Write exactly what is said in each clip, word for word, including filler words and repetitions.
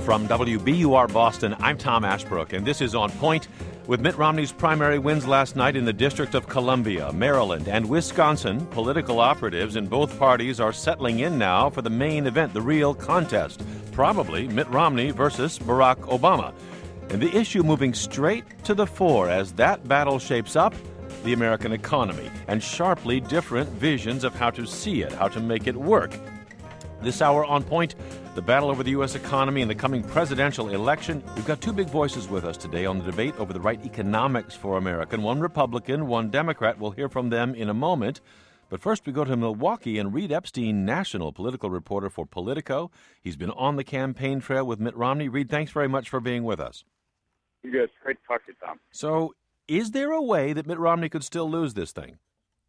From W B U R Boston, I'm Tom Ashbrook, and this is On Point. With Mitt Romney's primary wins last night in the District of Columbia, Maryland, and Wisconsin, political operatives in both parties are settling in now for the main event, the real contest, probably Mitt Romney versus Barack Obama. And the issue moving straight to the fore as that battle shapes up, the American economy, and sharply different visions of how to see it, how to make it work. This hour on Point, the battle over the U S economy and the coming presidential election. We've got two big voices with us today on the debate over the right economics for America. One Republican, one Democrat. We'll hear from them in a moment. But first we go to Milwaukee and Reed Epstein, national political reporter for Politico. He's been on the campaign trail with Mitt Romney. Reed, thanks very much for being with us. Good. Great to talk to you, Tom. So is there a way that Mitt Romney could still lose this thing?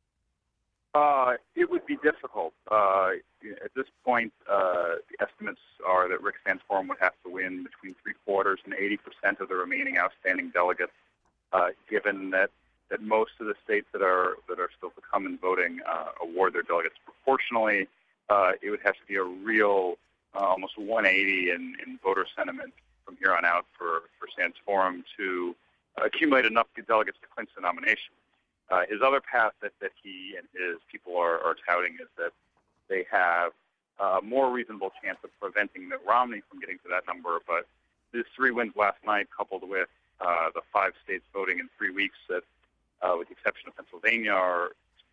Uh, it would be difficult. Uh, at this point, uh, the estimates are that Rick Santorum would have to win between three-quarters and eighty percent of the remaining outstanding delegates, uh, given that, that most of the states that are that are still to come in voting uh, award their delegates proportionally. Uh, it would have to be a real uh, almost one eighty in, in voter sentiment from here on out for, for Santorum to accumulate enough delegates to clinch the nomination. Uh, his other path that, that he and his people are, are touting is that they have a more reasonable chance of preventing Mitt Romney from getting to that number. But his three wins last night, coupled with uh, the five states voting in three weeks that, uh, with the exception of Pennsylvania, are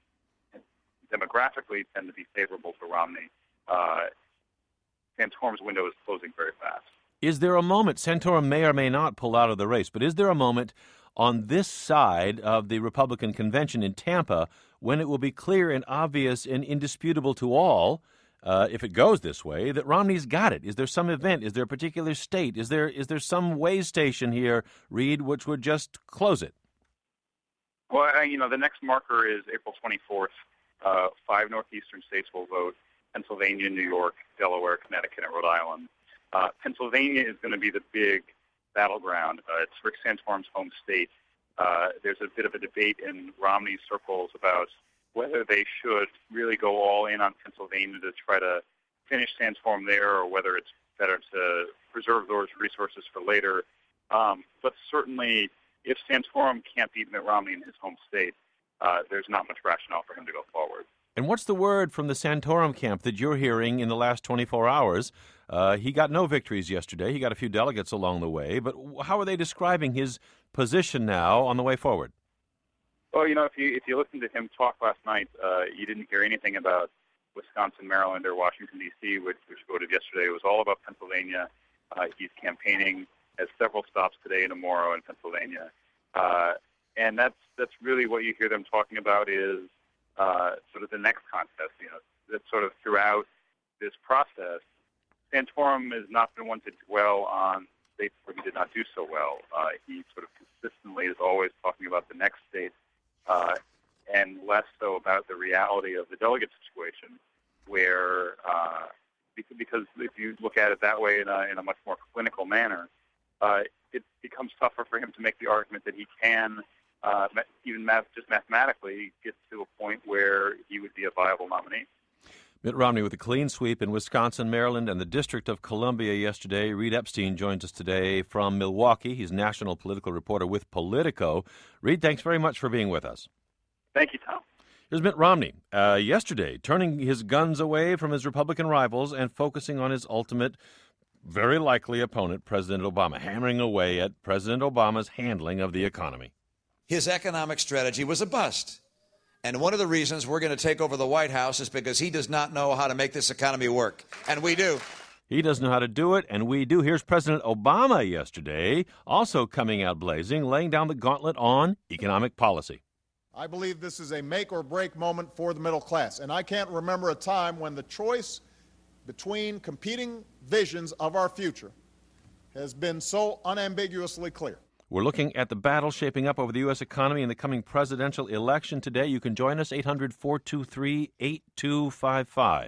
demographically tend to be favorable to Romney. Uh, Santorum's window is closing very fast. Is there a moment, Santorum may or may not pull out of the race, but is there a moment on this side of the Republican convention in Tampa when it will be clear and obvious and indisputable to all, uh, if it goes this way, that Romney's got it? Is there some event? Is there a particular state? Is there is there some way station here, Reed, which would just close it? Well, you know, the next marker is April twenty-fourth. Uh, five northeastern states will vote: Pennsylvania, New York, Delaware, Connecticut, and Rhode Island. Uh, Pennsylvania is going to be the big battleground. Uh, it's Rick Santorum's home state. Uh, there's a bit of a debate in Romney circles about whether they should really go all in on Pennsylvania to try to finish Santorum there, or whether it's better to preserve those resources for later. Um, but certainly, if Santorum can't beat Mitt Romney in his home state, uh, there's not much rationale for him to go forward. And what's the word from the Santorum camp that you're hearing in the last twenty-four hours? Uh, he got no victories yesterday. He got a few delegates along the way. But how are they describing his position now on the way forward? Well, you know, if you if you listened to him talk last night, uh, you didn't hear anything about Wisconsin, Maryland, or Washington, D C, which, which voted yesterday. It was all about Pennsylvania. Uh, he's campaigning, has several stops today and tomorrow in Pennsylvania. Uh, and that's that's really what you hear them talking about is uh, sort of the next contest. You know, that sort of throughout this process, Santorum has not been one to dwell on states where he did not do so well. Uh, he sort of consistently is always talking about the next state uh, and less so about the reality of the delegate situation, where uh, because if you look at it that way in a, in a much more clinical manner, uh, it becomes tougher for him to make the argument that he can, uh, even math, just mathematically, get to a point where he would be a viable nominee. Mitt Romney with a clean sweep in Wisconsin, Maryland, and the District of Columbia yesterday. Reed Epstein joins us today from Milwaukee. He's national political reporter with Politico. Reed, thanks very much for being with us. Thank you, Tom. Here's Mitt Romney uh, yesterday, turning his guns away from his Republican rivals and focusing on his ultimate, very likely opponent, President Obama, hammering away at President Obama's handling of the economy. His economic strategy was a bust. And one of the reasons we're going to take over the White House is because he does not know how to make this economy work. And we do. He doesn't know how to do it, and we do. Here's President Obama yesterday, also coming out blazing, laying down the gauntlet on economic policy. I believe this is a make-or-break moment for the middle class. And I can't remember a time when the choice between competing visions of our future has been so unambiguously clear. We're looking at the battle shaping up over the U S economy in the coming presidential election today. You can join us, eight hundred, four two three, eight two five five.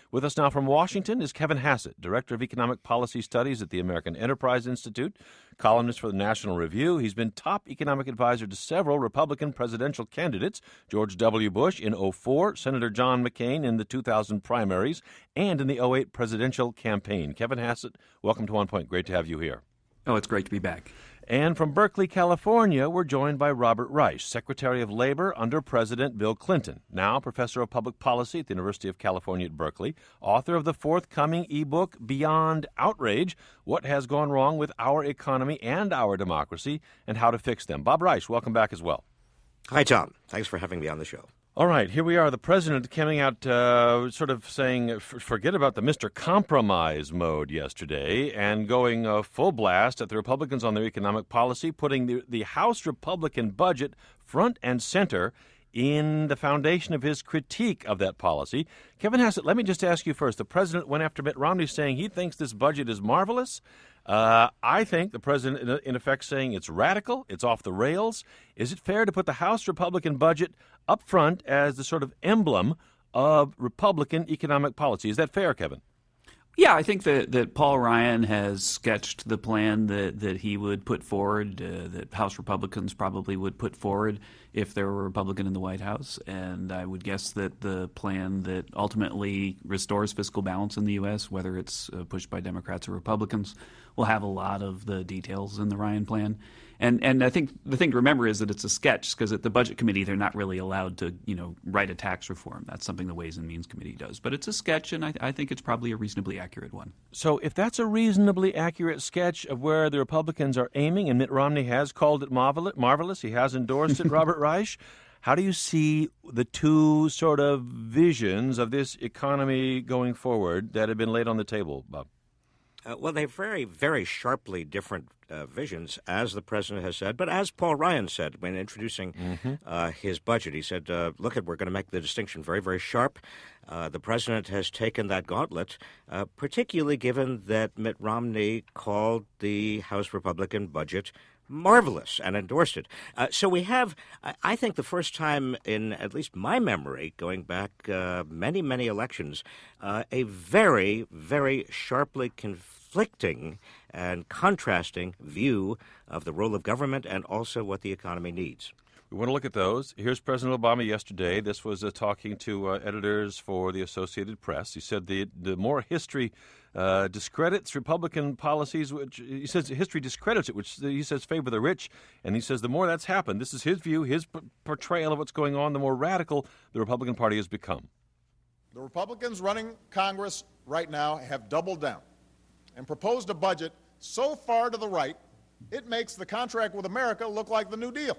With us now from Washington is Kevin Hassett, Director of Economic Policy Studies at the American Enterprise Institute, columnist for the National Review. He's been top economic advisor to several Republican presidential candidates, George W. Bush in oh four, Senator John McCain in the two thousand primaries, and in the oh eight presidential campaign. Kevin Hassett, welcome to On Point. Great to have you here. Oh, it's great to be back. And from Berkeley, California, we're joined by Robert Reich, Secretary of Labor under President Bill Clinton, now Professor of Public Policy at the University of California at Berkeley, author of the forthcoming ebook, Beyond Outrage, What Has Gone Wrong with Our Economy and Our Democracy, and How to Fix Them. Bob Reich, welcome back as well. Hi, Tom. Thanks for having me on the show. All right, here we are. The president coming out uh, sort of saying, f- forget about the Mister Compromise mode yesterday and going uh, full blast at the Republicans on their economic policy, putting the, the House Republican budget front and center in the foundation of his critique of that policy. Kevin Hassett, let me just ask you first. The president went after Mitt Romney saying he thinks this budget is marvelous. Uh, I think the president, in, in effect, saying it's radical, it's off the rails. Is it fair to put the House Republican budget up front as the sort of emblem of Republican economic policy? Is that fair, Kevin? Yeah, I think that, that Paul Ryan has sketched the plan that, that he would put forward, uh, that House Republicans probably would put forward if there were a Republican in the White House. And I would guess that the plan that ultimately restores fiscal balance in the U S, whether it's uh, pushed by Democrats or Republicans, will have a lot of the details in the Ryan plan. And and I think the thing to remember is that it's a sketch, because at the Budget Committee they're not really allowed to, you know, write a tax reform. That's something the Ways and Means Committee does. But it's a sketch, and I, I think it's probably a reasonably accurate one. So if that's a reasonably accurate sketch of where the Republicans are aiming, and Mitt Romney has called it marvelous, he has endorsed it, Robert Reich, how do you see the two sort of visions of this economy going forward that have been laid on the table, Bob? Uh, well, they're very, very sharply different uh, visions, as the president has said. But as Paul Ryan said when introducing mm-hmm. uh, his budget, he said, uh, look, we're going to make the distinction very, very sharp. Uh, the president has taken that gauntlet, uh, particularly given that Mitt Romney called the House Republican budget marvelous and endorsed it. Uh, so we have, I think, the first time in at least my memory, going back uh, many, many elections, uh, a very, very sharply conflicting and contrasting view of the role of government and also what the economy needs. We want to look at those. Here's President Obama yesterday. This was uh, talking to uh, editors for the Associated Press. He said the the more history uh, discredits Republican policies, which he says history discredits it, which he says favor the rich. And he says the more that's happened, this is his view, his p- portrayal of what's going on, the more radical the Republican Party has become. The Republicans running Congress right now have doubled down and proposed a budget so far to the right, it makes the contract with America look like the New Deal.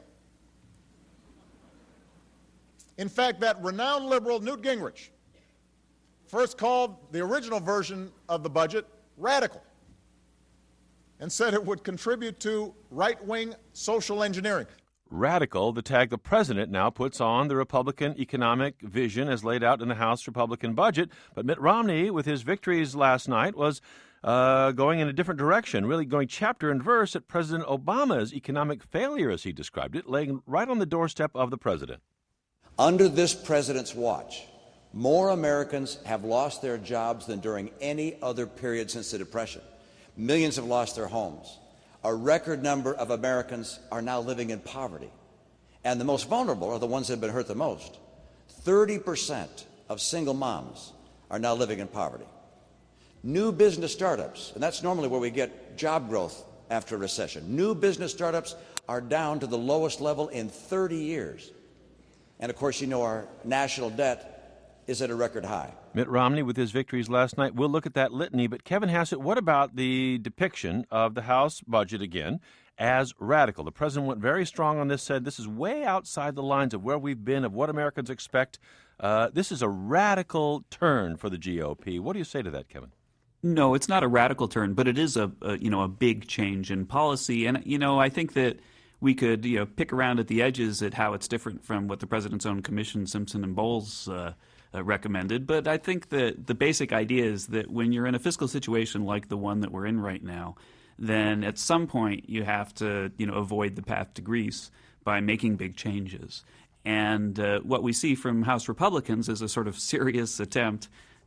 In fact, that renowned liberal Newt Gingrich first called the original version of the budget radical and said it would contribute to right-wing social engineering. Radical, the tag the president now puts on the Republican economic vision as laid out in the House Republican budget. But Mitt Romney, with his victories last night, was uh, going in a different direction, really going chapter and verse at President Obama's economic failure, as he described it, laying right on the doorstep of the president. Under this president's watch, more Americans have lost their jobs than during any other period since the Depression. Millions have lost their homes. A record number of Americans are now living in poverty. And the most vulnerable are the ones that have been hurt the most. thirty percent of single moms are now living in poverty. New business startups, and that's normally where we get job growth after a recession. New business startups are down to the lowest level in thirty years. And, of course, you know our national debt is at a record high. Mitt Romney with his victories last night. We'll look at that litany. But, Kevin Hassett, what about the depiction of the House budget, again, as radical? The president went very strong on this, said this is way outside the lines of where we've been, of what Americans expect. Uh, this is a radical turn for the G O P. What do you say to that, Kevin? No, it's not a radical turn, but it is a, a you know a big change in policy. And, you know, I think that we could, you know, pick around at the edges at how it's different from what the president's own commission, Simpson and Bowles, uh, uh, recommended. But I think that the basic idea is that when you're in a fiscal situation like the one that we're in right now, then at some point you have to, you know, avoid the path to Greece by making big changes. And uh, what we see from House Republicans is a sort of serious attempt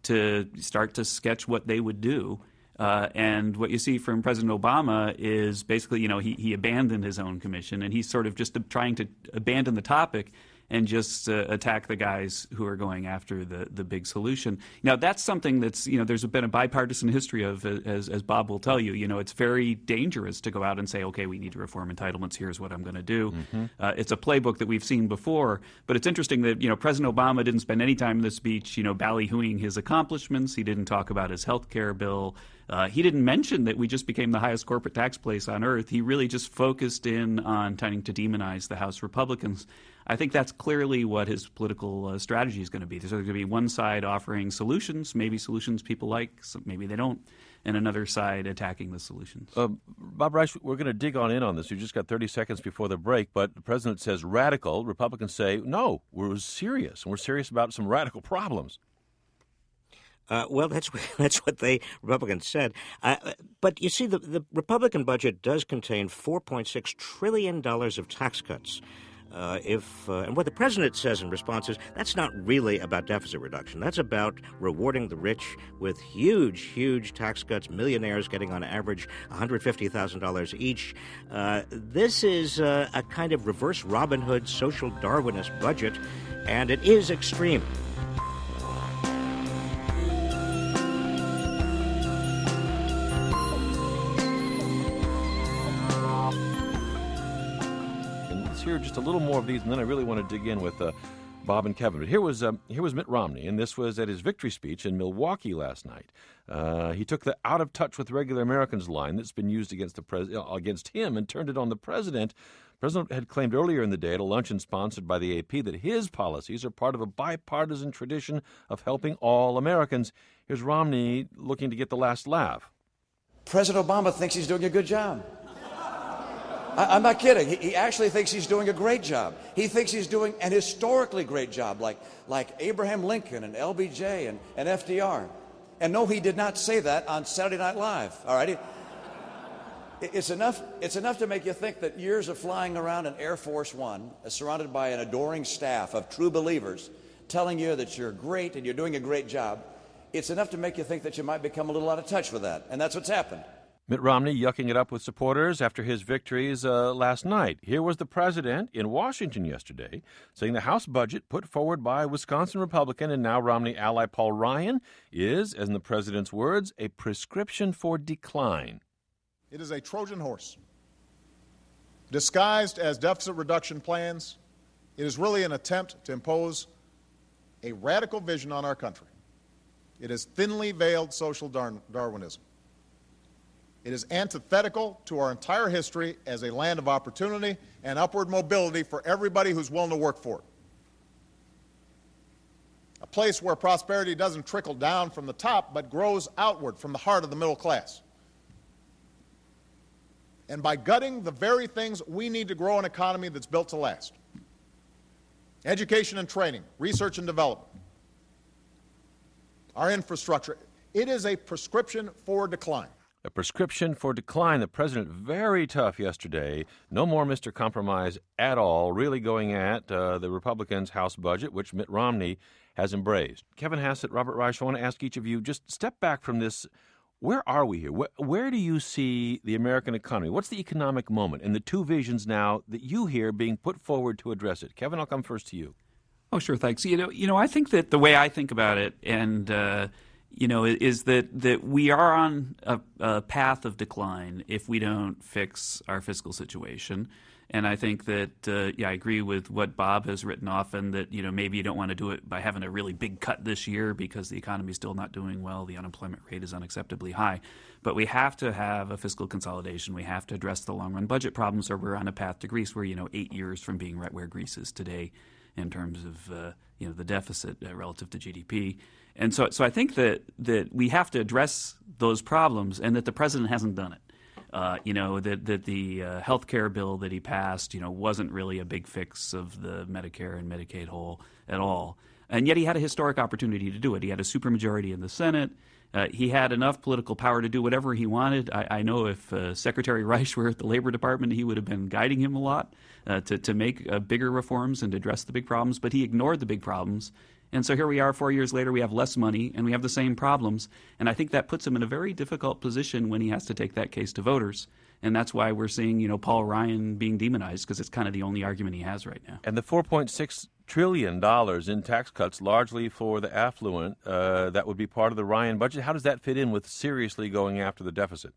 to start to sketch what they would do. Uh, and what you see from President Obama is basically, you know, he, he abandoned his own commission, and he's sort of just trying to abandon the topic and just uh, attack the guys who are going after the, the big solution. Now, that's something that's, you know, there's been a bipartisan history of, as, as Bob will tell you, you know, it's very dangerous to go out and say, okay, we need to reform entitlements, here's what I'm going to do. Mm-hmm. Uh, it's a playbook that we've seen before, but it's interesting that, you know, President Obama didn't spend any time in this speech, you know, ballyhooing his accomplishments. He didn't talk about his health care bill. Uh, he didn't mention that we just became the highest corporate tax place on earth. He really just focused in on trying to demonize the House Republicans. I think that's clearly what his political uh, strategy is going to be. There's going to be one side offering solutions, maybe solutions people like, so maybe they don't, and another side attacking the solutions. Uh, Bob Reich, we're going to dig on in on this. You just got thirty seconds before the break, but the president says radical. Republicans say, no, we're serious, and we're serious about some radical problems. Uh, well, that's that's what they Republicans said. Uh, but you see, the, the Republican budget does contain four point six trillion dollars of tax cuts. Uh, if uh, and what the president says in response is that's not really about deficit reduction. That's about rewarding the rich with huge, huge tax cuts. Millionaires getting on average one hundred fifty thousand dollars each. Uh, this is uh, a kind of reverse Robin Hood, social Darwinist budget, and it is extreme. Hear just a little more of these, and then I really want to dig in with uh, Bob and Kevin. But here was um, here was Mitt Romney, and this was at his victory speech in Milwaukee last night. Uh, he took the "out of touch with regular Americans" line that's been used against the pres- against him and turned it on the president. The president had claimed earlier in the day at a luncheon sponsored by the A P that his policies are part of a bipartisan tradition of helping all Americans. Here's Romney looking to get the last laugh. President Obama thinks he's doing a good job. I, I'm not kidding. He, he actually thinks he's doing a great job. He thinks he's doing an historically great job, like, like Abraham Lincoln and L B J and, and F D R. And no, he did not say that on Saturday Night Live. All right? It, it's enough, it's enough to make you think that years of flying around in Air Force One, uh, surrounded by an adoring staff of true believers, telling you that you're great and you're doing a great job, it's enough to make you think that you might become a little out of touch with that. And that's what's happened. Mitt Romney yucking it up with supporters after his victories uh, last night. Here was the president in Washington yesterday saying the House budget put forward by Wisconsin Republican and now Romney ally Paul Ryan is, as in the president's words, a prescription for decline. It is a Trojan horse. Disguised as deficit reduction plans, it is really an attempt to impose a radical vision on our country. It is thinly veiled social Dar- Darwinism. It is antithetical to our entire history as a land of opportunity and upward mobility for everybody who's willing to work for it. A place where prosperity doesn't trickle down from the top, but grows outward from the heart of the middle class. And by gutting the very things we need to grow an economy that's built to last. Education and training, research and development, our infrastructure. It is a prescription for decline. A prescription for decline. The president very tough yesterday. No more Mister Compromise at all, really going at uh, the Republicans' House budget, which Mitt Romney has embraced. Kevin Hassett, Robert Reich, I want to ask each of you, just step back from this. Where are we here? Where, where do you see the American economy? What's the economic moment and the two visions now that you hear being put forward to address it? Kevin, I'll come first to you. Oh, sure, thanks. You know, you know, I think that the way I think about it, and uh, you know, is that, that we are on a, a path of decline if we don't fix our fiscal situation. And I think that, uh, yeah, I agree with what Bob has written often, that, you know, maybe you don't want to do it by having a really big cut this year because the economy is still not doing well. The unemployment rate is unacceptably high. But we have to have a fiscal consolidation. We have to address the long-run budget problems, or we're on a path to Greece. We're, you know, eight years from being right where Greece is today in terms of, uh, you know, the deficit uh, relative to G D P. And so, so I think that, that we have to address those problems, and that the president hasn't done it. Uh, you know, that, that the uh, health care bill that he passed, you know, wasn't really a big fix of the Medicare and Medicaid hole at all. And yet he had a historic opportunity to do it. He had a supermajority in the Senate. Uh, he had enough political power to do whatever he wanted. I, I know if uh, Secretary Reich were at the Labor Department, he would have been guiding him a lot uh, to, to make uh, bigger reforms and to address the big problems. But he ignored the big problems. And so here we are four years later, we have less money and we have the same problems. And I think that puts him in a very difficult position when he has to take that case to voters. And that's why we're seeing, you know, Paul Ryan being demonized, because it's kind of the only argument he has right now. And the four point six trillion dollars in tax cuts, largely for the affluent, uh, that would be part of the Ryan budget. How does that fit in with seriously going after the deficit?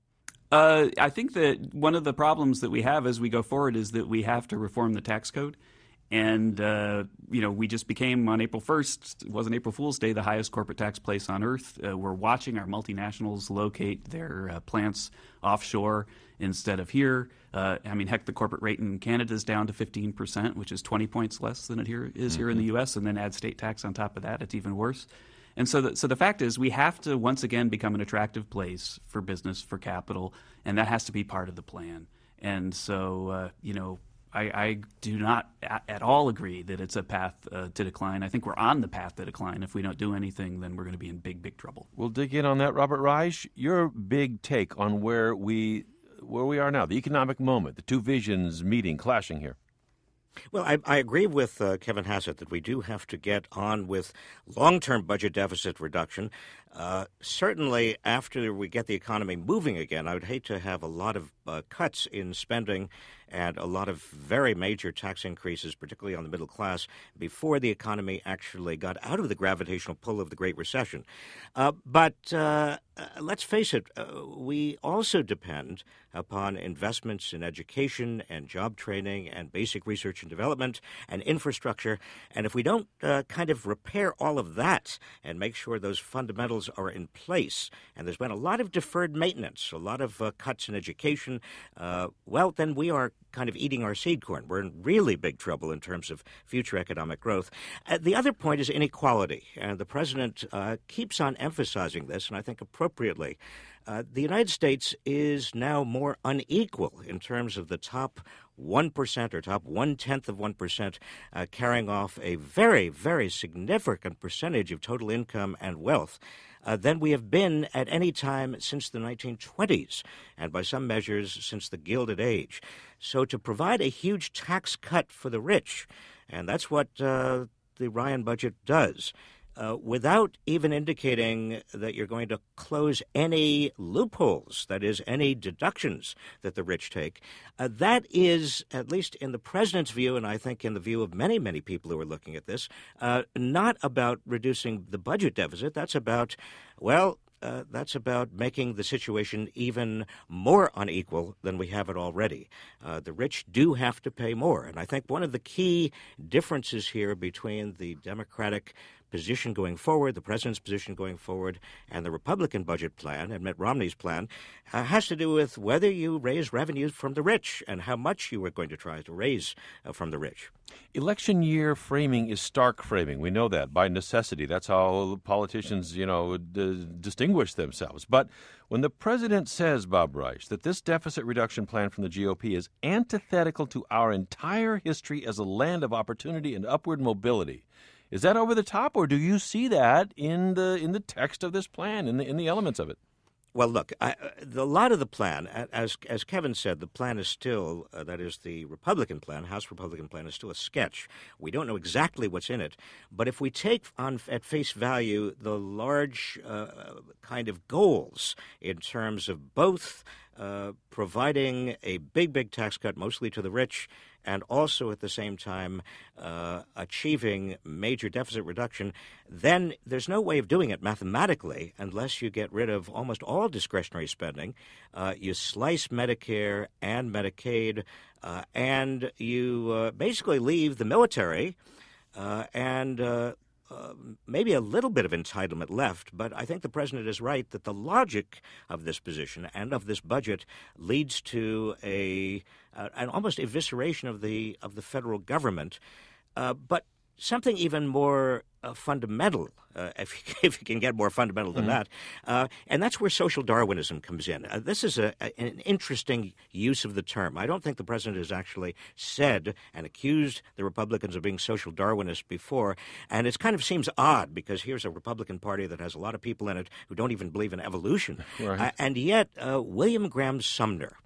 Uh, I think that one of the problems that we have as we go forward is that we have to reform the tax code. And, uh, you know, we just became on April first, it wasn't April Fool's Day, the highest corporate tax place on earth. Uh, we're watching our multinationals locate their uh, plants offshore instead of here. Uh, I mean, heck, the corporate rate in Canada is down to fifteen percent, which is twenty points less than it here is mm-hmm. here in the U S, and then add state tax on top of that, it's even worse. And so the, so the fact is we have to once again become an attractive place for business, for capital, and that has to be part of the plan. And so, uh, you know, I, I do not a- at all agree that it's a path uh, to decline. I think we're on the path to decline. If we don't do anything, then we're going to be in big, big trouble. We'll dig in on that. Robert Reich, your big take on where we where we are now, the economic moment, the two visions meeting, clashing here. Well, I, I agree with uh, Kevin Hassett that we do have to get on with long-term budget deficit reduction. Uh, certainly, after we get the economy moving again, I would hate to have a lot of uh, cuts in spending and a lot of very major tax increases, particularly on the middle class, before the economy actually got out of the gravitational pull of the Great Recession. Uh, but uh, uh, let's face it, uh, we also depend upon investments in education and job training and basic research and development and infrastructure. And if we don't uh, kind of repair all of that and make sure those fundamentals are in place, and there's been a lot of deferred maintenance, a lot of uh, cuts in education, uh, well, then we are kind of eating our seed corn. We're in really big trouble in terms of future economic growth. Uh, the other point is inequality, and the president uh, keeps on emphasizing this, and I think appropriately. Uh, the United States is now more unequal in terms of the top one percent or top one-tenth of one percent uh, carrying off a very, very significant percentage of total income and wealth uh, than we have been at any time since the nineteen twenties, and by some measures since the Gilded Age. So to provide a huge tax cut for the rich, and that's what uh, the Ryan budget does, Uh, without even indicating that you're going to close any loopholes, that is, any deductions that the rich take. Uh, that is, at least in the president's view, and I think in the view of many, many people who are looking at this, uh, not about reducing the budget deficit. That's about, well, Uh, that's about making the situation even more unequal than we have it already. Uh, the rich do have to pay more. And I think one of the key differences here between the Democratic position going forward, the president's position going forward, and the Republican budget plan and Mitt Romney's plan uh, has to do with whether you raise revenues from the rich and how much you are going to try to raise uh, from the rich. Election year framing is stark framing. We know that by necessity. That's how politicians, you know, d- distinguish themselves. But when the president says, Bob Reich, that this deficit reduction plan from the G O P is antithetical to our entire history as a land of opportunity and upward mobility, is that over the top, or do you see that in the in the text of this plan, in the in the elements of it? Well, look, I, the, a lot of the plan, as as Kevin said, the plan is still, uh, that is the Republican plan, House Republican plan, is still a sketch. We don't know exactly what's in it. But if we take on at face value the large uh, kind of goals in terms of both uh, providing a big, big tax cut, mostly to the rich, and also at the same time uh, achieving major deficit reduction, then there's no way of doing it mathematically unless you get rid of almost all discretionary spending. Uh, you slice Medicare and Medicaid, uh, and you uh, basically leave the military uh, and uh, Uh, maybe a little bit of entitlement left, but I think the president is right that the logic of this position and of this budget leads to a uh, an almost evisceration of the of the federal government. Uh, but something even more uh, fundamental, uh, if, if you can get more fundamental than mm-hmm. that, uh, and that's where social Darwinism comes in. Uh, this is a, a, an interesting use of the term. I don't think the president has actually said and accused the Republicans of being social Darwinists before, and it kind of seems odd because here's a Republican Party that has a lot of people in it who don't even believe in evolution. Right. Uh, and yet, uh, William Graham Sumner,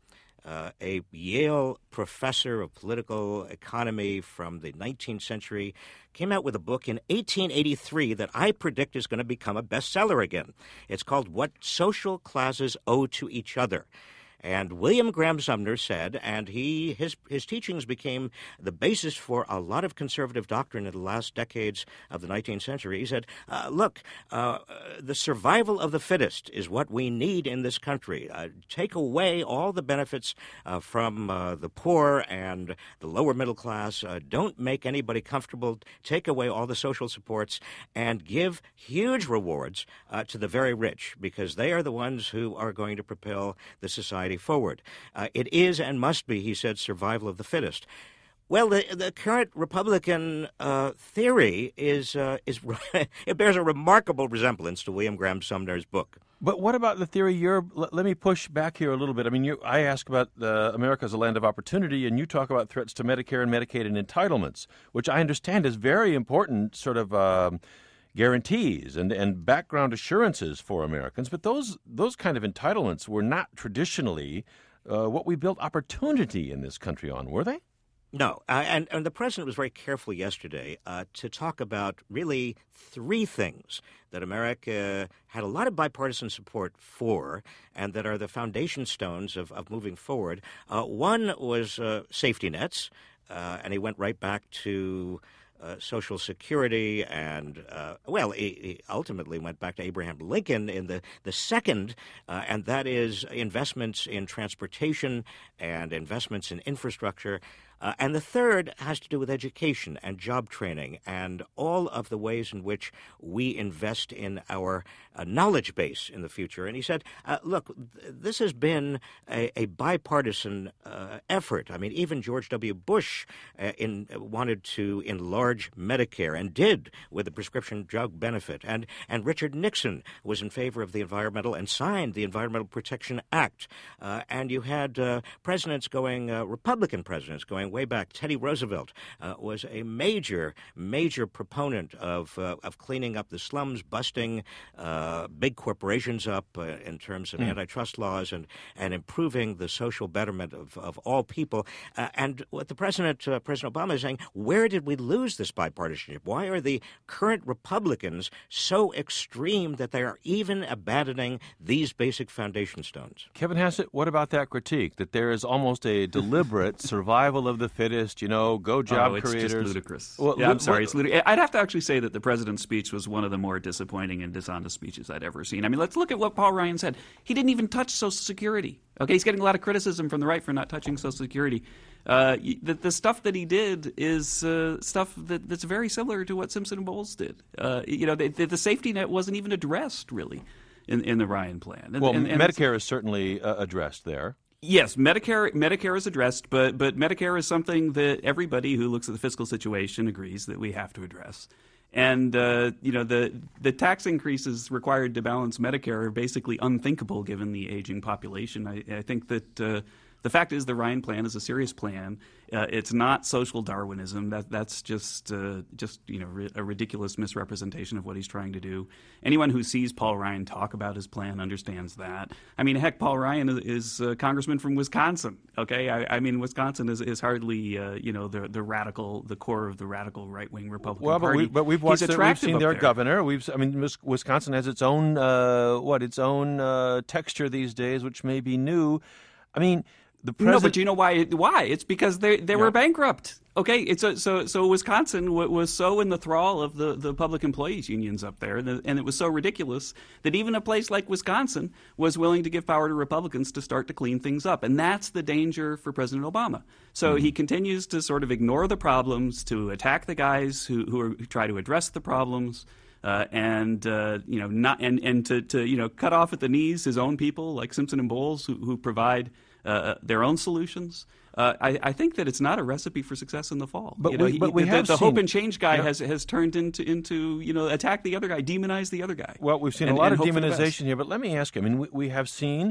uh, a Yale professor of political economy from the nineteenth century, came out with a book in eighteen eighty-three that I predict is going to become a bestseller again. It's called What Social Classes Owe to Each Other. And William Graham Sumner said, and he his his teachings became the basis for a lot of conservative doctrine in the last decades of the nineteenth century. He said, uh, look, uh, the survival of the fittest is what we need in this country. Uh, take away all the benefits uh, from uh, the poor and the lower middle class. Uh, don't make anybody comfortable. Take away all the social supports and give huge rewards uh, to the very rich, because they are the ones who are going to propel the society forward. Uh, it is and must be, he said, survival of the fittest. Well, the, the current Republican uh, theory is uh, is it bears a remarkable resemblance to William Graham Sumner's book. But what about the theory you're – let me push back here a little bit. I mean, you, I ask about uh, America as a land of opportunity, and you talk about threats to Medicare and Medicaid and entitlements, which I understand is very important sort of um, guarantees and, and background assurances for Americans. But those those kind of entitlements were not traditionally uh, what we built opportunity in this country on, were they? No, uh, and, and the president was very careful yesterday uh, to talk about really three things that America had a lot of bipartisan support for and that are the foundation stones of, of moving forward. Uh, one was uh, safety nets, uh, and he went right back to Uh, Social Security, and, uh, well, he, he ultimately went back to Abraham Lincoln in the, the second, uh, and that is investments in transportation and investments in infrastructure. Uh, and the third has to do with education and job training and all of the ways in which we invest in our uh, knowledge base in the future. And he said, uh, look, th- this has been a, a bipartisan uh, effort. I mean, even George W. Bush uh, in, uh, wanted to enlarge Medicare and did with the prescription drug benefit. And, and Richard Nixon was in favor of the environmental and signed the Environmental Protection Act. Uh, and you had uh, presidents going, uh, Republican presidents going way back. Teddy Roosevelt uh, was a major, major proponent of uh, of cleaning up the slums, busting uh, big corporations up uh, in terms of mm. antitrust laws, and, and improving the social betterment of, of all people. Uh, and what the president, uh, President Obama, is saying, where did we lose this bipartisanship? Why are the current Republicans so extreme that they are even abandoning these basic foundation stones? Kevin Hassett, what about that critique, that there is almost a deliberate survival of the fittest, you know, go job oh, it's creators? It's just ludicrous. Well, yeah, I'm sorry. Well, it's ludicrous. I'd have to actually say that the president's speech was one of the more disappointing and dishonest speeches I'd ever seen. I mean, let's look at what Paul Ryan said. He didn't even touch Social Security. Okay, he's getting a lot of criticism from the right for not touching Social Security. Uh, the, the stuff that he did is uh, stuff that, that's very similar to what Simpson and Bowles did. Uh, you know, the, the safety net wasn't even addressed, really, in, in the Ryan plan. And, well, and, and Medicare is certainly uh, addressed there. Yes, Medicare Medicare is addressed, but but Medicare is something that everybody who looks at the fiscal situation agrees that we have to address. And uh, you know, the the tax increases required to balance Medicare are basically unthinkable given the aging population. I, I think that uh, the fact is the Ryan plan is a serious plan. Uh, it's not social Darwinism. That that's just uh, just you know ri- a ridiculous misrepresentation of what he's trying to do. Anyone who sees Paul Ryan talk about his plan understands that. I mean, heck, Paul Ryan is, is a congressman from Wisconsin. Okay, I, I mean, Wisconsin is, is hardly uh, you know the the radical, the core of the radical right wing Republican well, Party. Well, but, we, but we've watched their, we've seen their there. governor. We've I mean, Wisconsin has its own uh, what its own uh, texture these days, which may be new. I mean. The president... No, but you know why? Why? It's because they they yeah. were bankrupt. Okay, it's a, so so Wisconsin w- was so in the thrall of the, the public employees unions up there, that, and it was so ridiculous that even a place like Wisconsin was willing to give power to Republicans to start to clean things up, and that's the danger for President Obama. So mm-hmm. he continues to sort of ignore the problems, to attack the guys who who, are, who try to address the problems. Uh, and uh, you know, not and, and to, to you know cut off at the knees his own people like Simpson and Bowles who, who provide uh, their own solutions. Uh, I, I think that it's not a recipe for success in the fall. But you know, we, he, but we the, have the seen, hope and change guy yeah. has has turned into into you know attack the other guy, demonize the other guy. Well, we've seen and, a lot of demonization demonization here. But let me ask you. I mean, we, we have seen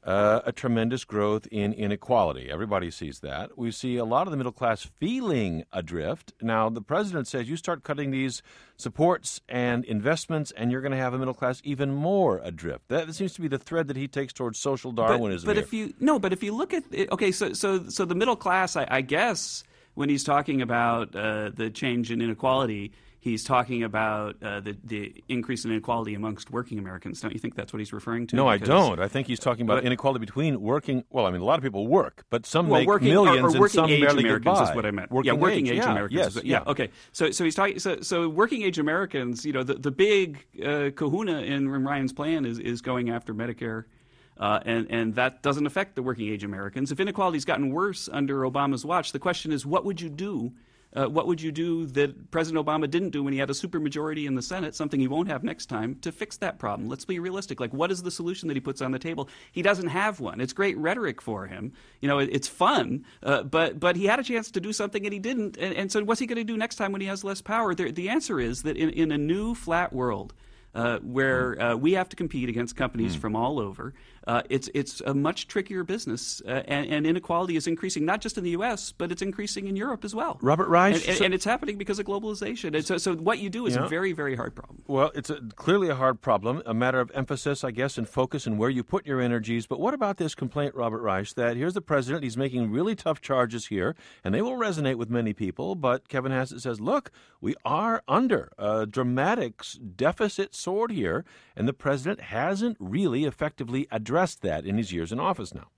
uh, a tremendous growth in inequality. Everybody sees that. We see a lot of the middle class feeling adrift. Now, the president says you start cutting these supports and investments, and you're going to have a middle class even more adrift. That seems to be the thread that he takes towards social Darwinism. But, but here. if you no, but if you look at it, okay, so so so the middle class, I, I guess, when he's talking about uh, the change in inequality, he's talking about uh, the, the increase in inequality amongst working Americans. Don't you think that's what he's referring to? No, because, I don't. I think he's talking about but, inequality between working. Well, I mean, a lot of people work, but some well, make working, millions or, or and some age barely Americans get by. is what I meant. Working yeah, working age, age yeah, Americans. Yes, is, yeah. yeah. Okay. So, so he's talking. So, so working age Americans. You know, the the big uh, kahuna in Ryan's plan is is going after Medicare. Uh, and, and that doesn't affect the working age Americans. If inequality's gotten worse under Obama's watch, the question is, what would you do? Uh, what would you do that President Obama didn't do when he had a supermajority in the Senate, something he won't have next time, to fix that problem? Let's be realistic. Like, what is the solution that he puts on the table? He doesn't have one. It's great rhetoric for him. You know, it, it's fun, uh, but but he had a chance to do something and he didn't. And, and so what's he going to do next time when he has less power? The, the answer is that in, in a new flat world, Uh, where uh, we have to compete against companies mm. from all over. Uh, it's it's a much trickier business, uh, and, and inequality is increasing not just in the U S, but it's increasing in Europe as well. Robert Reich, and, and, so, and it's happening because of globalization. And so, so what you do is yeah. a very, very hard problem. Well, it's a, clearly a hard problem, a matter of emphasis, I guess, and focus and where you put your energies. But what about this complaint, Robert Reich, that here's the president, he's making really tough charges here, and they will resonate with many people, but Kevin Hassett says, look, we are under a dramatic deficit sword here, and the president hasn't really effectively addressed that in his years in office now.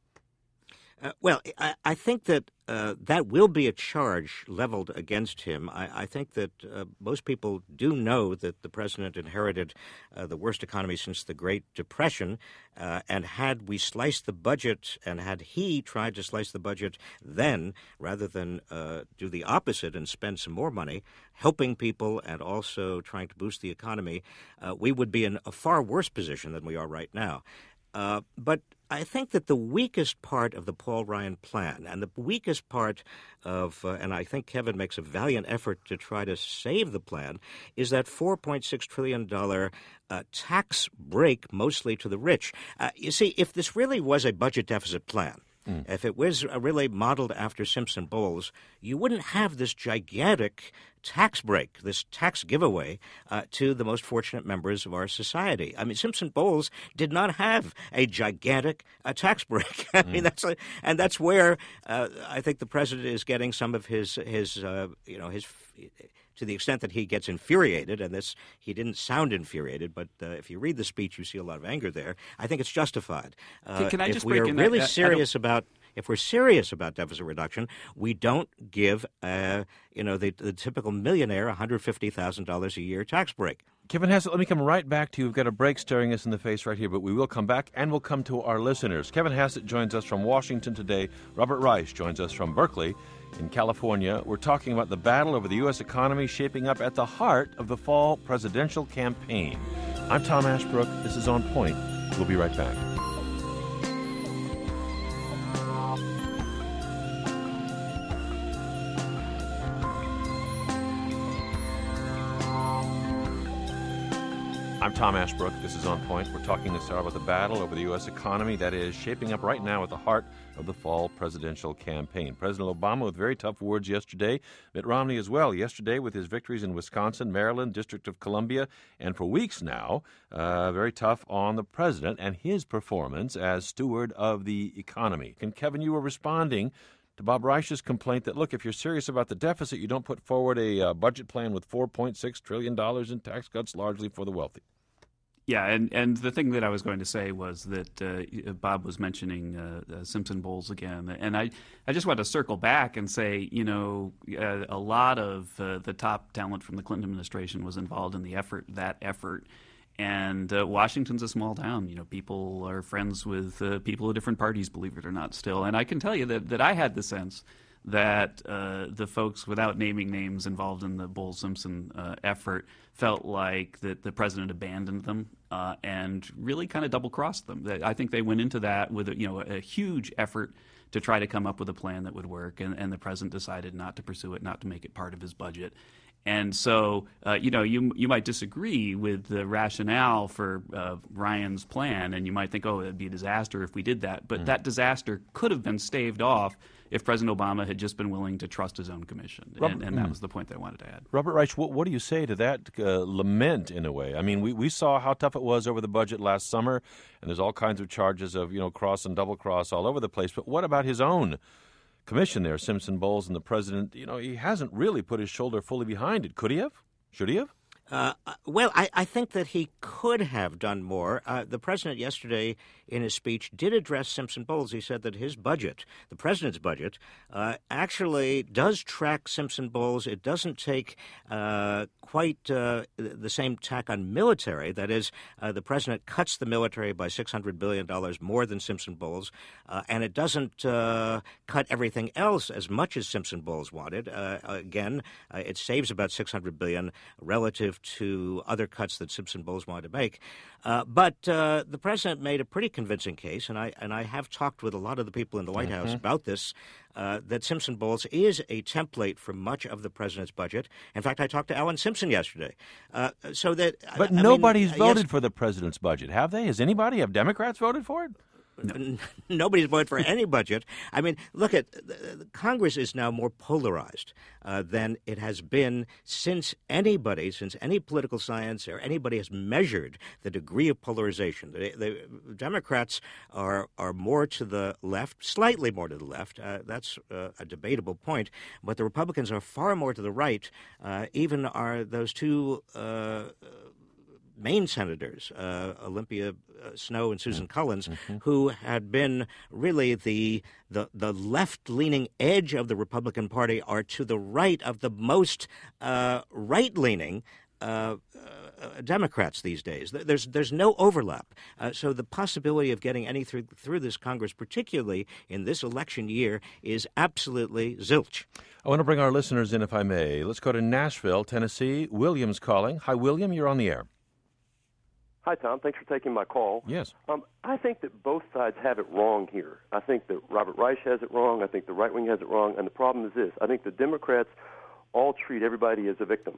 Uh, well, I, I think that uh, that will be a charge leveled against him. I, I think that uh, most people do know that the president inherited uh, the worst economy since the Great Depression, uh, and had we sliced the budget and had he tried to slice the budget then, rather than uh, do the opposite and spend some more money, helping people and also trying to boost the economy, uh, we would be in a far worse position than we are right now. Uh, but I think that the weakest part of the Paul Ryan plan and the weakest part of, uh, and I think Kevin makes a valiant effort to try to save the plan, is that four point six trillion dollars uh, tax break mostly to the rich. Uh, you see, if this really was a budget deficit plan, Mm. if it was really modeled after Simpson-Bowles, you wouldn't have this gigantic tax break, this tax giveaway uh, to the most fortunate members of our society. I mean, Simpson-Bowles did not have a gigantic uh, tax break. I mean, mm. that's a, and that's where uh, I think the president is getting some of his his uh, you know his. To the extent that he gets infuriated, and this he didn't sound infuriated, but uh, if you read the speech, you see a lot of anger there. I think it's justified. Uh, can, can I if just we break are in really that, serious about, if we're serious about deficit reduction, we don't give, uh, you know, the, the typical millionaire one hundred fifty thousand dollars a year tax break. Kevin Hassett, let me come right back to you. We've got a break staring us in the face right here, but we will come back, and we'll come to our listeners. Kevin Hassett joins us from Washington today. Robert Reich joins us from Berkeley in California. We're talking about the battle over the U S economy shaping up at the heart of the fall presidential campaign. I'm Tom Ashbrook. This is On Point. We'll be right back. I'm Tom Ashbrook. This is On Point. We're talking this hour about the battle over the U S economy that is shaping up right now at the heart of the fall presidential campaign. President Obama with very tough words yesterday. Mitt Romney as well yesterday with his victories in Wisconsin, Maryland, District of Columbia, and for weeks now, uh, very tough on the president and his performance as steward of the economy. And Kevin, you were responding to Bob Reich's complaint that, look, if you're serious about the deficit, you don't put forward a uh, budget plan with four point six trillion dollars in tax cuts largely for the wealthy. Yeah, and, and the thing that I was going to say was that uh, Bob was mentioning uh, uh, Simpson-Bowles again, and I, I just want to circle back and say, you know, uh, a lot of uh, the top talent from the Clinton administration was involved in the effort, that effort, and uh, Washington's a small town. You know, people are friends with uh, people of different parties, believe it or not, still, and I can tell you that, that I had the sense that uh, the folks, without naming names, involved in the Bowles-Simpson uh, effort felt like that the president abandoned them uh, and really kind of double-crossed them. I think they went into that with a, you know a huge effort to try to come up with a plan that would work, and, and the president decided not to pursue it, not to make it part of his budget. And so, uh, you know, you you might disagree with the rationale for uh, Ryan's plan, and you might think, oh, it would be a disaster if we did that. But mm. that disaster could have been staved off if President Obama had just been willing to trust his own commission. Robert, and, and that was the point that I wanted to add. Robert Reich, what, what do you say to that uh, lament, in a way? I mean, we, we saw how tough it was over the budget last summer, and there's all kinds of charges of, you know, cross and double cross all over the place. But what about his own commission there, Simpson Bowles, and the president? You know, he hasn't really put his shoulder fully behind it. Could he have? Should he have? Uh, well, I, I think that he could have done more. Uh, the president yesterday in his speech did address Simpson Bowles. He said that his budget, the president's budget, uh, actually does track Simpson Bowles. It doesn't take uh, quite uh, the same tack on military. That is, uh, the president cuts the military by six hundred billion dollars more than Simpson Bowles, uh, and it doesn't uh, cut everything else as much as Simpson Bowles wanted. Uh, again, uh, it saves about six hundred billion dollars relative to other cuts that Simpson Bowles wanted to make. Uh, but uh, the president made a pretty convincing case, and I and I have talked with a lot of the people in the White mm-hmm. House about this, uh, that Simpson Bowles is a template for much of the president's budget. In fact, I talked to Alan Simpson yesterday. Uh, so that, But I nobody's mean, voted yes, for the president's budget, have they? Has anybody? Have Democrats voted for it? No. Nobody's voted for any budget. I mean, look at uh, Congress is now more polarized uh, than it has been since anybody, since any political science or anybody has measured the degree of polarization. The, the Democrats are are more to the left, slightly more to the left. Uh, that's uh, a debatable point. But the Republicans are far more to the right. Uh, even are those two Uh, Maine senators, uh, Olympia uh, Snowe and Susan Collins, mm-hmm. who had been really the, the the left-leaning edge of the Republican Party, are to the right of the most uh, right-leaning uh, uh, Democrats these days. There's there's no overlap. Uh, so the possibility of getting any through through this Congress, particularly in this election year, is absolutely zilch. I want to bring our listeners in, if I may. Let's go to Nashville, Tennessee. William's calling. Hi, William. You're on the air. Hi, Tom. Thanks for taking my call. Yes. Um, I think that both sides have it wrong here. I think that Robert Reich has it wrong. I think the right wing has it wrong. And the problem is this. I think the Democrats all treat everybody as a victim.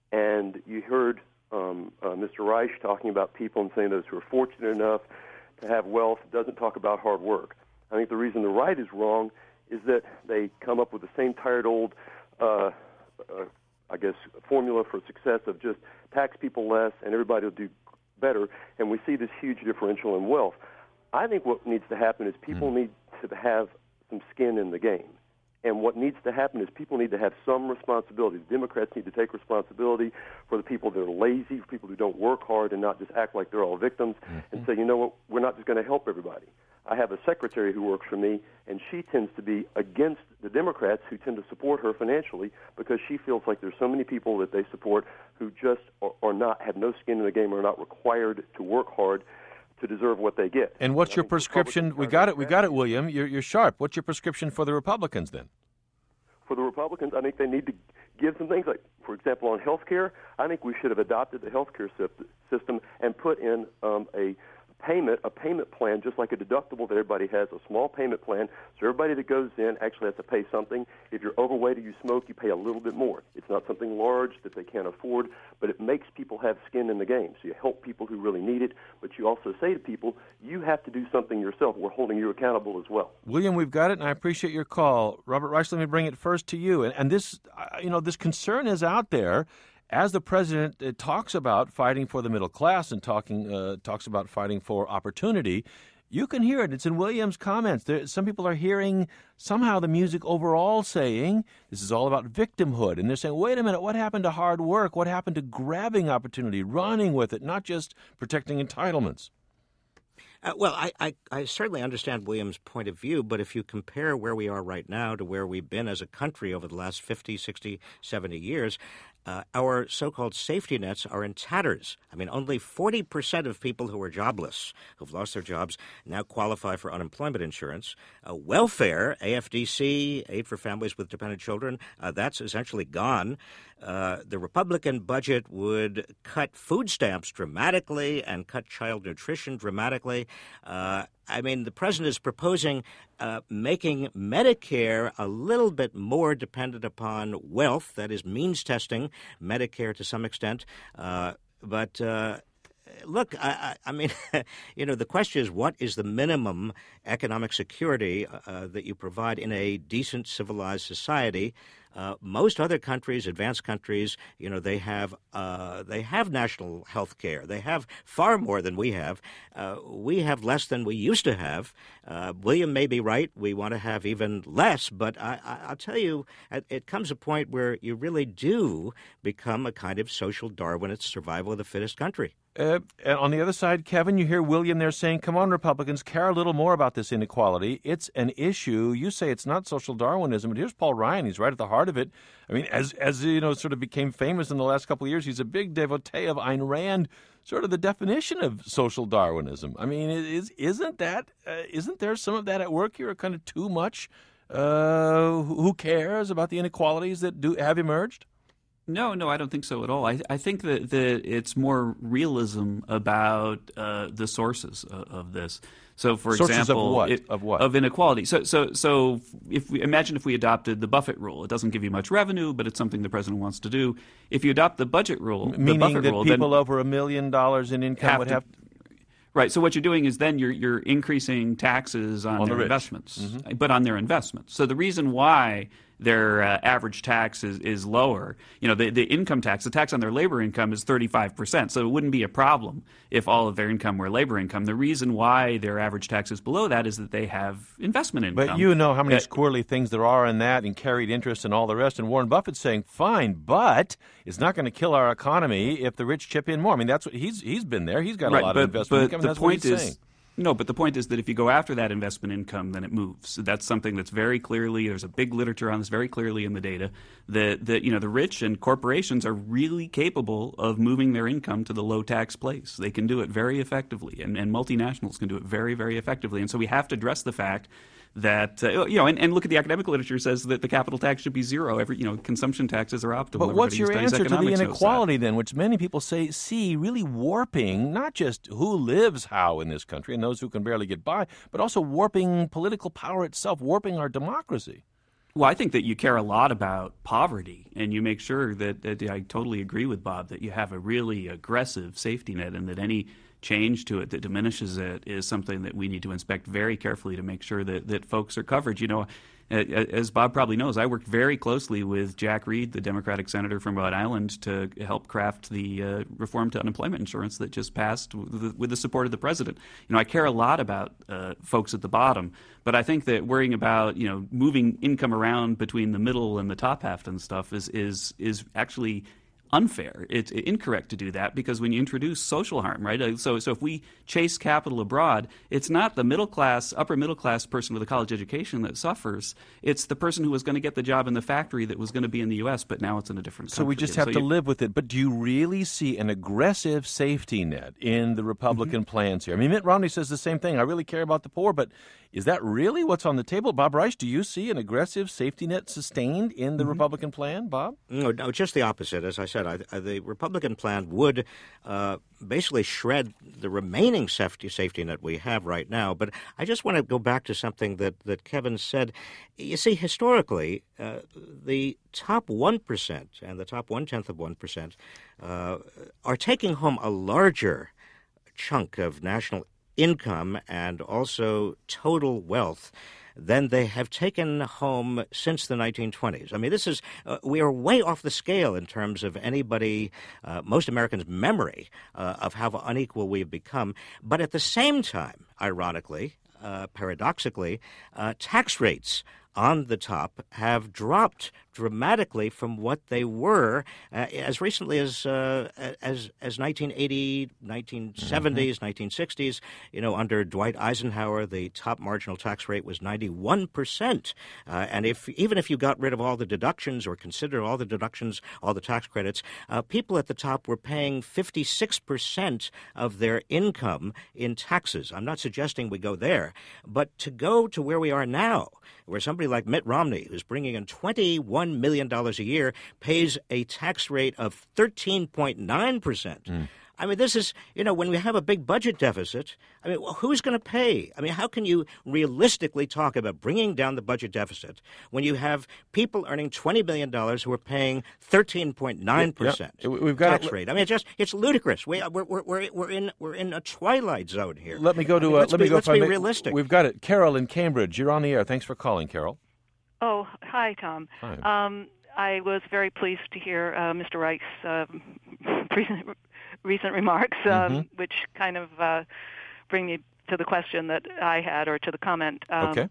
And you heard um, uh, Mister Reich talking about people and saying those who are fortunate enough to have wealth, doesn't talk about hard work. I think the reason the right is wrong is that they come up with the same tired old, uh, uh, I guess, formula for success of just tax people less and everybody will do better, and we see this huge differential in wealth. I think what needs to happen is people mm. need to have some skin in the game. And what needs to happen is people need to have some responsibility. The Democrats need to take responsibility for the people that are lazy, for people who don't work hard and not just act like they're all victims, mm-hmm. and say, you know what, we're not just going to help everybody. I have a secretary who works for me, and she tends to be against the Democrats who tend to support her financially because she feels like there's so many people that they support who just are, are not, have no skin in the game, or are not required to work hard to deserve what they get. And what's and your prescription? We got it, we got it, William. You're, you're sharp. What's your prescription for the Republicans then? For the Republicans, I think they need to give some things like, for example, on health care, I think we should have adopted the health care system and put in um, a payment, a payment plan, just like a deductible that everybody has, a small payment plan, so everybody that goes in actually has to pay something. If you're overweight or you smoke, you pay a little bit more. It's not something large that they can't afford, but it makes people have skin in the game. So you help people who really need it, but you also say to people, you have to do something yourself. We're holding you accountable as well. William, we've got it, and I appreciate your call. Robert Reich, let me bring it first to you. And, and this, you know, this concern is out there. As the president uh, talks about fighting for the middle class and talking uh, talks about fighting for opportunity, you can hear it. It's in William's comments. There, some people are hearing somehow the music overall saying this is all about victimhood. And they're saying, wait a minute, what happened to hard work? What happened to grabbing opportunity, running with it, not just protecting entitlements? Uh, well, I, I, I certainly understand William's point of view, but if you compare where we are right now to where we've been as a country over the last fifty, sixty, seventy years, uh, our so-called safety nets are in tatters. I mean, only forty percent of people who are jobless, who've lost their jobs, now qualify for unemployment insurance. Uh, welfare, A F D C, aid for families with dependent children, uh, that's essentially gone. Uh, the Republican budget would cut food stamps dramatically and cut child nutrition dramatically. Uh, I mean, the president is proposing uh, making Medicare a little bit more dependent upon wealth, that is, means testing Medicare to some extent. Uh, but uh, look, I, I mean, you know, the question is, what is the minimum economic security uh, that you provide in a decent, civilized society? Uh, most other countries, advanced countries, you know, they have uh, they have national health care. They have far more than we have. Uh, we have less than we used to have. Uh, William may be right. We want to have even less. But I, I, I'll tell you, it, it comes a point where you really do become a kind of social Darwinist survival of the fittest country. Uh, and on the other side, Kevin, you hear William there saying, come on, Republicans, care a little more about this inequality. It's an issue. You say it's not social Darwinism, but here's Paul Ryan. He's right at the heart of it. I mean, as, as you know, sort of became famous in the last couple of years, he's a big devotee of Ayn Rand, sort of the definition of social Darwinism. I mean, is, isn't that, uh, isn't there some of that at work here, kind of too much? Uh, who cares about the inequalities that do have emerged? No, no, I don't think so at all. I, I think that, that it's more realism about uh, the sources of, of this. So, for sources example, of what? It, of what? Of inequality. So, so, so, if we imagine if we adopted the Buffett rule, it doesn't give you much revenue, but it's something the president wants to do. If you adopt the budget rule, M- meaning the Buffett that rule, people then over a million dollars in income have would to, have. Right. So what you're doing is then you're you're increasing taxes on, on their the investments, mm-hmm. but on their investments. So the reason why their uh, average tax is, is lower, you know, the, the income tax, the tax on their labor income is thirty-five percent. So it wouldn't be a problem if all of their income were labor income. The reason why their average tax is below that is that they have investment income. But you know how many uh, squirrely things there are in that, and carried interest and all the rest. And Warren Buffett's saying, fine, but it's not going to kill our economy if the rich chip in more. I mean, that's what he's he's been there. He's got right, a lot but, of investment but income. The That's point what he's is, saying. No, but the point is that if you go after that investment income, then it moves. So that's something that's very clearly, there's a big literature on this very clearly in the data, that, that you know, the rich and corporations are really capable of moving their income to the low tax place. They can do it very effectively, and, and multinationals can do it very, very effectively. And so we have to address the fact that, uh, you know, and, and look at the academic literature says that the capital tax should be zero. Every, you know, consumption taxes are optimal. But what's Everybody your who studies answer to the economics knows inequality that. then, which many people say, see, really warping not just who lives how in this country and those who can barely get by, but also warping political power itself, warping our democracy? Well, I think that you care a lot about poverty, and you make sure that, that I totally agree with Bob, that you have a really aggressive safety net, and that any change to it that diminishes it is something that we need to inspect very carefully to make sure that, that folks are covered. You know, as Bob probably knows, I worked very closely with Jack Reed, the Democratic senator from Rhode Island, to help craft the uh, reform to unemployment insurance that just passed with the, with the support of the president. You know, I care a lot about uh, folks at the bottom, but I think that worrying about, you know, moving income around between the middle and the top half and stuff is is is actually unfair. It's incorrect to do that, because when you introduce social harm, right? So, so if we chase capital abroad, it's not the middle class, upper middle class person with a college education that suffers. It's the person who was going to get the job in the factory that was going to be in the U S, but now it's in a different country. So we just And have so to you, live with it. But do you really see an aggressive safety net in the Republican mm-hmm. plans here? I mean, Mitt Romney says the same thing. I really care about the poor, but is that really what's on the table? Bob Reich, do you see an aggressive safety net sustained in the mm-hmm. Republican plan, Bob? No, no, just the opposite. As I said, I, I, the Republican plan would uh, basically shred the remaining safety safety net we have right now. But I just want to go back to something that, that Kevin said. You see, historically, uh, the top one percent and the top one-tenth of one percent uh, are taking home a larger chunk of national income and also total wealth than they have taken home since the nineteen twenties. I mean, this is, uh, we are way off the scale in terms of anybody, uh, most Americans' memory uh, of how unequal we've become. But at the same time, ironically, uh, paradoxically, uh, tax rates on the top have dropped dramatically from what they were uh, as recently as uh, as as nineteen eighty, nineteen seventies, mm-hmm. nineteen sixties. You know, under Dwight Eisenhower, the top marginal tax rate was ninety-one percent. Uh, and if even if you got rid of all the deductions or considered all the deductions, all the tax credits, uh, people at the top were paying fifty-six percent of their income in taxes. I'm not suggesting we go there, but to go to where we are now, where somebody like Mitt Romney, who's bringing in twenty-one million dollars a year, pays a tax rate of thirteen point nine percent. Mm. I mean, this is, you know, when we have a big budget deficit, I mean, who's going to pay? I mean, how can you realistically talk about bringing down the budget deficit when you have people earning twenty billion dollars who are paying thirteen point nine percent yeah, yeah. We've got tax it. rate? I mean, it's just, it's ludicrous. We, we're, we're, we're, we're, in, we're in a twilight zone here. Let me go to, I mean, uh, let's let be, me go. let's if I be may. realistic. We've got it. Carol in Cambridge, you're on the air. Thanks for calling, Carol. Oh, hi, Tom. Hi. Um, I was very pleased to hear uh, Mister Reich's uh, recent, recent remarks, um, Mm-hmm. which kind of uh, bring me to the question that I had, or to the comment. Um, Okay.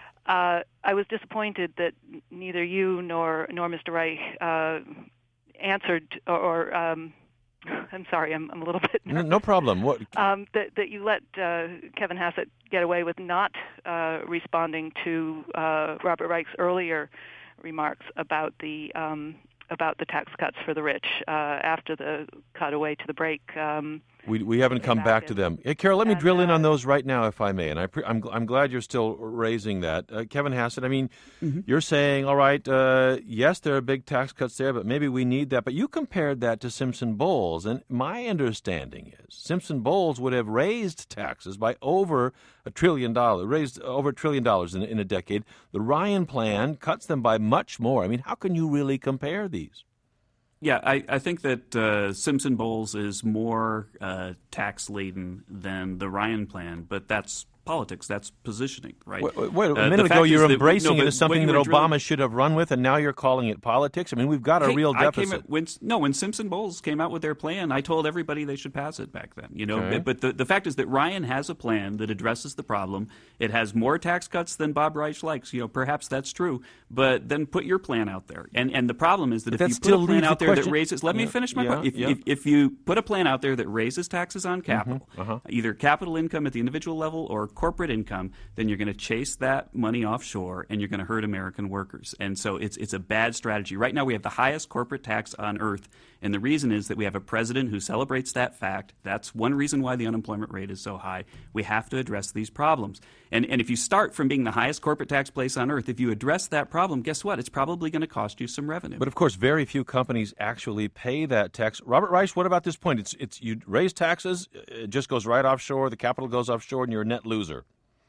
Uh, I was disappointed that neither you nor nor Mister Reich uh, answered, or, or um, I'm sorry, I'm, I'm a little bit No, no problem. What? um, that, that you let uh, Kevin Hassett get away with not uh, responding to uh, Robert Reich's earlier remarks about the um, about the tax cuts for the rich uh, after the cutaway to the break. Um, We we haven't come back back to in. them. Hey, Carol, let me And, drill in uh, on those right now, if I may. And I pre- I'm gl- I'm glad you're still raising that, uh, Kevin Hassett. I mean, Mm-hmm. you're saying, all right, uh, yes, there are big tax cuts there, but maybe we need that. But you compared that to Simpson Bowles, and my understanding is Simpson Bowles would have raised taxes by over a trillion dollars, raised over a trillion dollars in, in a decade. The Ryan plan cuts them by much more. I mean, how can you really compare these? Yeah, I, I think that uh, Simpson Bowles is more uh, tax laden than the Ryan plan, but that's politics. That's positioning, right? Wait, wait, wait, a Uh, minute the ago, fact you're is that- embracing no, it but as something when that you were Obama drilling- should have run with, and now you're calling it politics. I mean, we've got a Hey, real I deficit. came at, when, no, when Simpson Bowles came out with their plan, I told everybody they should pass it back then. You know, Okay. but the, the fact is that Ryan has a plan that addresses the problem. It has more tax cuts than Bob Reich likes. You know, perhaps that's true, but then put your plan out there. And and the problem is that But if that you still put a plan leaves the out there question- that raises, let Yeah, me finish my yeah, point. If, yeah. if if you put a plan out there that raises taxes on capital, uh-huh. either capital income at the individual level or corporate income, then you're going to chase that money offshore and you're going to hurt American workers. And so it's it's a bad strategy. Right now we have the highest corporate tax on earth, and the reason is that we have a president who celebrates that fact. That's one reason why the unemployment rate is so high. We have to address these problems. And and if you start from being the highest corporate tax place on earth, if you address that problem, guess what? It's probably going to cost you some revenue. But of course, very few companies actually pay that tax. Robert Reich, what about this point? It's it's you raise taxes, it just goes right offshore, the capital goes offshore, and you're a net loser.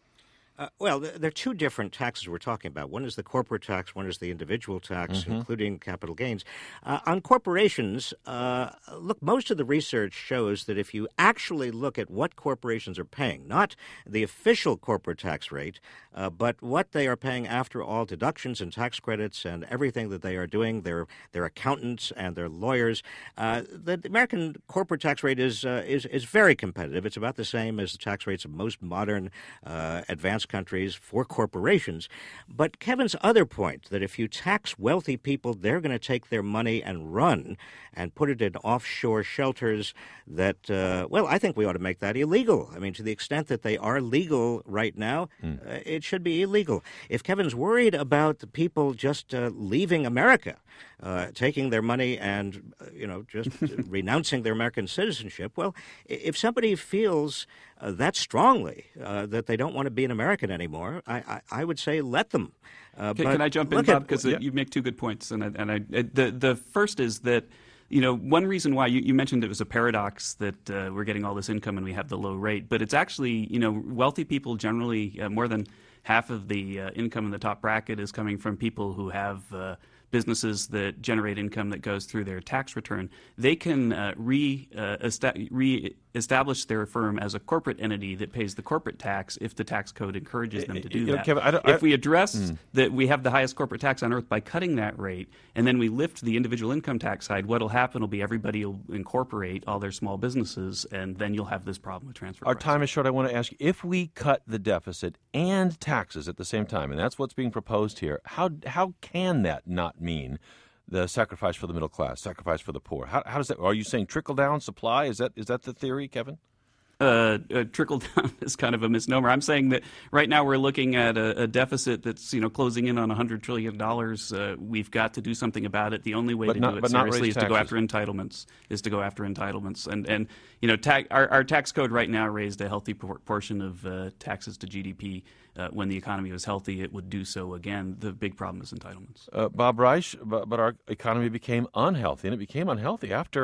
Uh, well, th- there are two different taxes we're talking about. One is the corporate tax, one is the individual tax, Mm-hmm. including capital gains. Uh, on corporations, uh, look, most of the research shows that if you actually look at what corporations are paying, not the official corporate tax rate, uh, but what they are paying after all deductions and tax credits and everything that they are doing, their their accountants and their lawyers, uh, the American corporate tax rate is, uh, is is very competitive. It's about the same as the tax rates of most modern uh, advanced countries for corporations. But Kevin's other point, that if you tax wealthy people, they're going to take their money and run and put it in offshore shelters that, uh, well, I think we ought to make that illegal. I mean, to the extent that they are legal right now, uh, it should be illegal. If Kevin's worried about the people just uh, leaving America, uh, taking their money and, uh, you know, just renouncing their American citizenship, well, if somebody feels uh, that strongly uh, that they don't want to be an American anymore, I, I, I would say let them. Uh, Can, but can I jump in, look Bob? at- Because yeah. you make two good points, and I, and I, the the first is that, you know, one reason why you, you mentioned it was a paradox that uh, we're getting all this income and we have the low rate, but it's actually, you know, wealthy people generally, uh, more than half of the uh, income in the top bracket is coming from people who have uh, businesses that generate income that goes through their tax return. They can uh, re, uh, esta- re-establish their firm as a corporate entity that pays the corporate tax if the tax code encourages them to do You know, that. Kevin, I don't- if I- we address that we have the highest corporate tax on earth by cutting that rate, and then we lift the individual income tax side, what will happen will be everybody will incorporate all their small businesses, and then you'll have this problem with transfer Our pricing. time is short. I want to ask you, if we cut the deficit and taxes at the same time, and that's what's being proposed here, how how can that not mean the sacrifice for the middle class, sacrifice for the poor? How, how does that? Are you saying trickle down supply? Is that is that the theory, Kevin? Uh, uh, trickle down is kind of a misnomer. I'm saying that right now we're looking at a, a deficit that's, you know, closing in on one hundred trillion dollars. Uh, we've got to do something about it. The only way But to not- do it but not seriously raise is to go taxes. after entitlements. Is to go after entitlements. And and you know, ta- our our tax code right now raised a healthy por- portion of uh, taxes to G D P. Uh, when the economy was healthy, it would do so again. The big problem is entitlements. Uh, Bob Reich, but, but our economy became unhealthy, and it became unhealthy after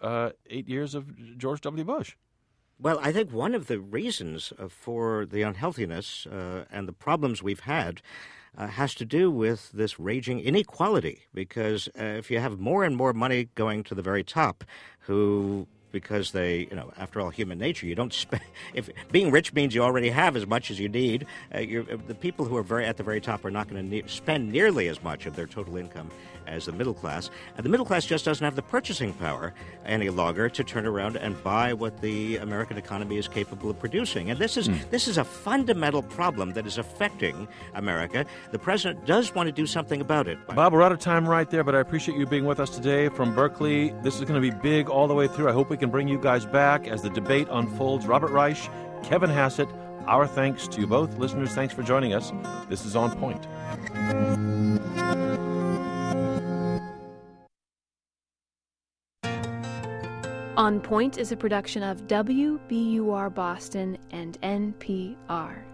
uh, eight years of George W. Bush. Well, I think one of the reasons uh, for the unhealthiness uh, and the problems we've had uh, has to do with this raging inequality, because uh, if you have more and more money going to the very top, who... because they, you know, after all, human nature, you don't spend, if being rich means you already have as much as you need, uh, you're, the people who are very at the very top are not going to ne- spend nearly as much of their total income as the middle class. And the middle class just doesn't have the purchasing power any longer to turn around and buy what the American economy is capable of producing. And this is, mm. this is a fundamental problem that is affecting America. The president does want to do something about it. Bob, we're out of time right there, but I appreciate you being with us today from Berkeley. This is going to be big all the way through. I hope we can bring you guys back as the debate unfolds. Robert Reich, Kevin Hassett, our thanks to you both. Listeners, thanks for joining us. This is On Point. On Point is a production of W B U R Boston and N P R.